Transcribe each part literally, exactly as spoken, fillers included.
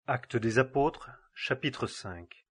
Actes des apôtres, chapitre cinq.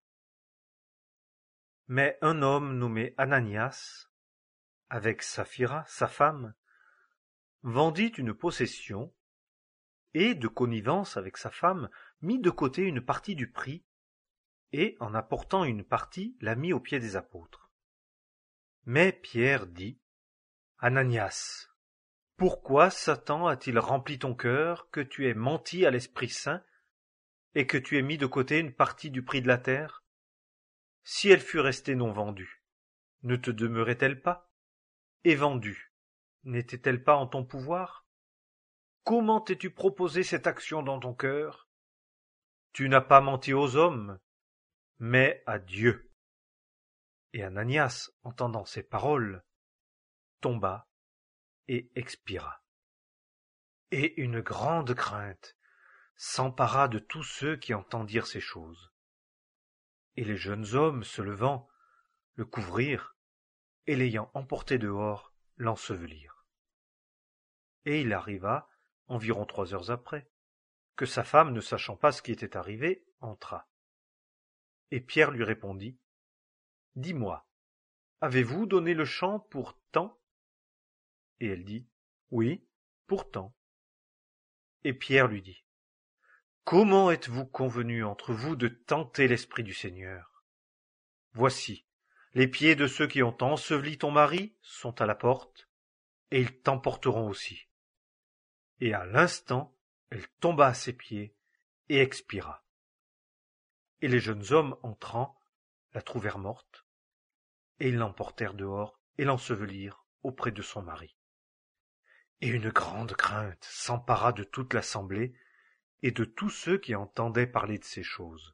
Mais un homme nommé Ananias, avec Saphira, sa femme, vendit une possession et, de connivence avec sa femme, mit de côté une partie du prix et, en apportant une partie, la mit aux pieds des apôtres. Mais Pierre dit, « Ananias, pourquoi Satan a-t-il rempli ton cœur que tu aies menti à l'Esprit Saint et que tu aies mis de côté une partie du prix de la terre? Si elle fût restée non vendue, ne te demeurait-elle pas? Et vendue, n'était-elle pas en ton pouvoir? Comment t'es-tu proposé cette action dans ton cœur? Tu n'as pas menti aux hommes, mais à Dieu. » Et Ananias, entendant ces paroles, tomba et expira. Et une grande crainte s'empara de tous ceux qui entendirent ces choses. Et les jeunes hommes, se levant, le couvrirent, et l'ayant emporté dehors, l'ensevelirent. Et il arriva, environ trois heures après, que sa femme, ne sachant pas ce qui était arrivé, entra. Et Pierre lui répondit, « Dis-moi, avez-vous donné le champ pour tant ?» Et elle dit, « Oui, pour tant. » Et Pierre lui dit, « Comment êtes-vous convenus entre vous de tenter l'Esprit du Seigneur? Voici, les pieds de ceux qui ont enseveli ton mari sont à la porte, et ils t'emporteront aussi. » Et à l'instant, elle tomba à ses pieds et expira. Et les jeunes hommes, entrant, la trouvèrent morte, et ils l'emportèrent dehors et l'ensevelirent auprès de son mari. Et une grande crainte s'empara de toute l'assemblée et de tous ceux qui entendaient parler de ces choses.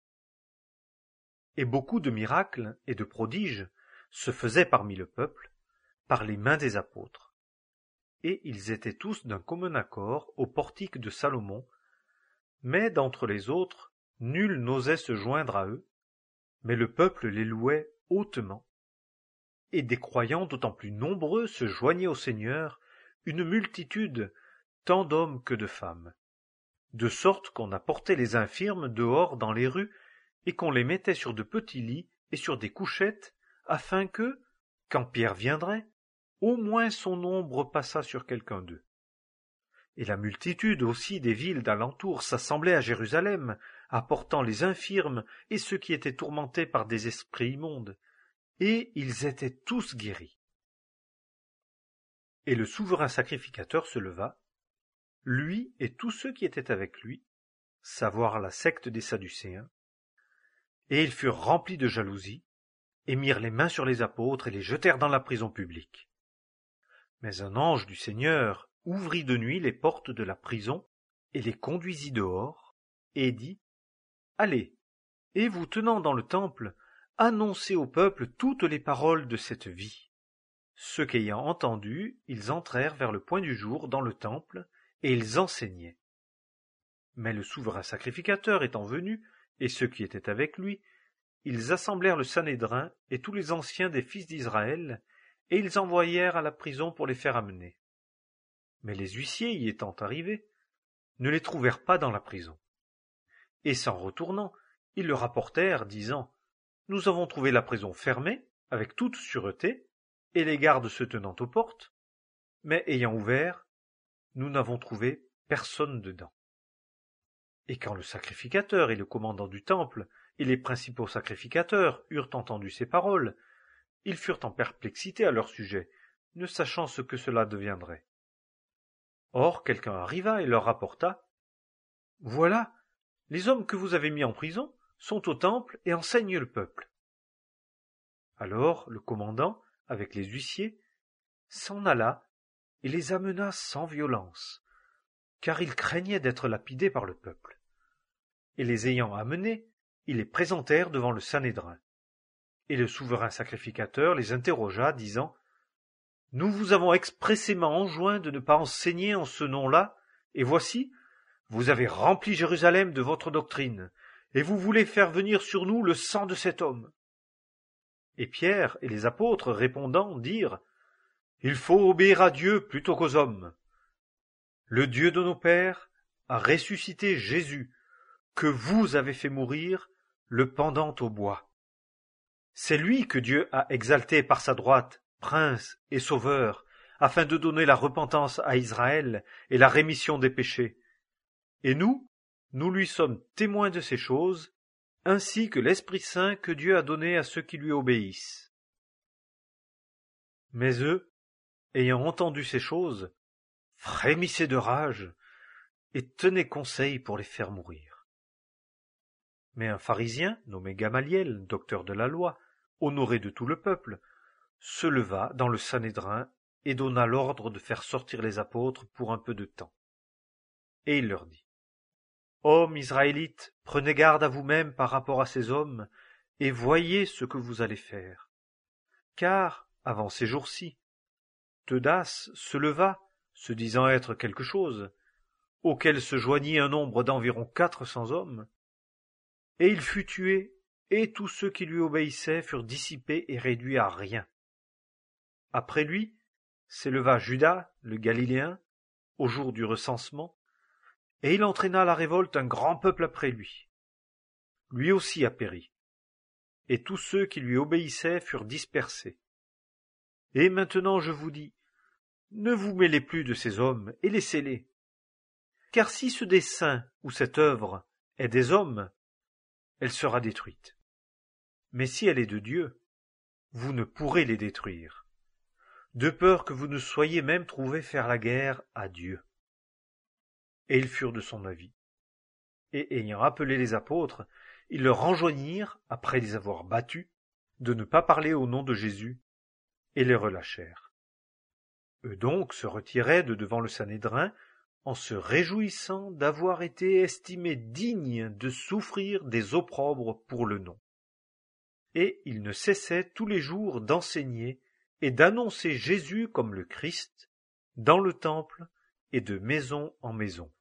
Et beaucoup de miracles et de prodiges se faisaient parmi le peuple, par les mains des apôtres. Et ils étaient tous d'un commun accord au portique de Salomon, mais d'entre les autres, nul n'osait se joindre à eux, mais le peuple les louait hautement. Et des croyants d'autant plus nombreux se joignaient au Seigneur, une multitude, tant d'hommes que de femmes, de sorte qu'on apportait les infirmes dehors dans les rues et qu'on les mettait sur de petits lits et sur des couchettes, afin que, quand Pierre viendrait, au moins son ombre passât sur quelqu'un d'eux. Et la multitude aussi des villes d'alentour s'assemblait à Jérusalem, apportant les infirmes et ceux qui étaient tourmentés par des esprits immondes, et ils étaient tous guéris. Et le souverain sacrificateur se leva, lui et tous ceux qui étaient avec lui, savoir la secte des Sadducéens, et ils furent remplis de jalousie, et mirent les mains sur les apôtres et les jetèrent dans la prison publique. Mais un ange du Seigneur ouvrit de nuit les portes de la prison et les conduisit dehors, et dit, « Allez, et vous tenant dans le temple, annoncez au peuple toutes les paroles de cette vie. » Ceux qu'ayant entendu, ils entrèrent vers le point du jour dans le temple, et ils enseignaient. Mais le souverain sacrificateur étant venu, et ceux qui étaient avec lui, ils assemblèrent le Sanhédrin et tous les anciens des fils d'Israël, et ils envoyèrent à la prison pour les faire amener. Mais les huissiers y étant arrivés, ne les trouvèrent pas dans la prison. Et s'en retournant, ils le rapportèrent, disant, « Nous avons trouvé la prison fermée, avec toute sûreté, et les gardes se tenant aux portes, mais ayant ouvert, nous n'avons trouvé personne dedans. » Et quand le sacrificateur et le commandant du temple et les principaux sacrificateurs eurent entendu ces paroles, ils furent en perplexité à leur sujet, ne sachant ce que cela deviendrait. Or quelqu'un arriva et leur rapporta, « Voilà, les hommes que vous avez mis en prison sont au temple et enseignent le peuple. » Alors le commandant, avec les huissiers, s'en alla et les amena sans violence, car il craignait d'être lapidé par le peuple. Et les ayant amenés, ils les présentèrent devant le Sanhédrin. Et le souverain sacrificateur les interrogea, disant, « Nous vous avons expressément enjoint de ne pas enseigner en ce nom-là, et voici, vous avez rempli Jérusalem de votre doctrine, et vous voulez faire venir sur nous le sang de cet homme. » Et Pierre et les apôtres répondant dirent, « Il faut obéir à Dieu plutôt qu'aux hommes. Le Dieu de nos pères a ressuscité Jésus, que vous avez fait mourir, le pendant au bois. C'est lui que Dieu a exalté par sa droite, prince et sauveur, afin de donner la repentance à Israël et la rémission des péchés. Et nous, nous lui sommes témoins de ces choses, ainsi que l'Esprit Saint que Dieu a donné à ceux qui lui obéissent. Mais eux, ayant entendu ces choses, frémissaient de rage et tenaient conseil pour les faire mourir. Mais un pharisien, nommé Gamaliel, docteur de la loi, honoré de tout le peuple, se leva dans le Sanhédrin et donna l'ordre de faire sortir les apôtres pour un peu de temps. Et il leur dit: Hommes israélites, prenez garde à vous-mêmes par rapport à ces hommes, et voyez ce que vous allez faire. Car, avant ces jours-ci, Teudas se leva, se disant être quelque chose, auquel se joignit un nombre d'environ quatre cents hommes, et il fut tué, et tous ceux qui lui obéissaient furent dissipés et réduits à rien. Après lui, s'éleva Judas, le Galiléen, au jour du recensement, et il entraîna à la révolte un grand peuple après lui. Lui aussi a péri, et tous ceux qui lui obéissaient furent dispersés. Et maintenant je vous dis, ne vous mêlez plus de ces hommes, et laissez-les. Car si ce dessein ou cette œuvre est des hommes, elle sera détruite. Mais si elle est de Dieu, vous ne pourrez les détruire, de peur que vous ne soyez même trouvés faire la guerre à Dieu. Et ils furent de son avis. Et ayant appelé les apôtres, ils leur enjoignirent, après les avoir battus, de ne pas parler au nom de Jésus, et les relâchèrent. Eux donc se retiraient de devant le Sanhédrin, en se réjouissant d'avoir été estimés dignes de souffrir des opprobres pour le nom. Et ils ne cessaient tous les jours d'enseigner et d'annoncer Jésus comme le Christ, dans le temple et de maison en maison.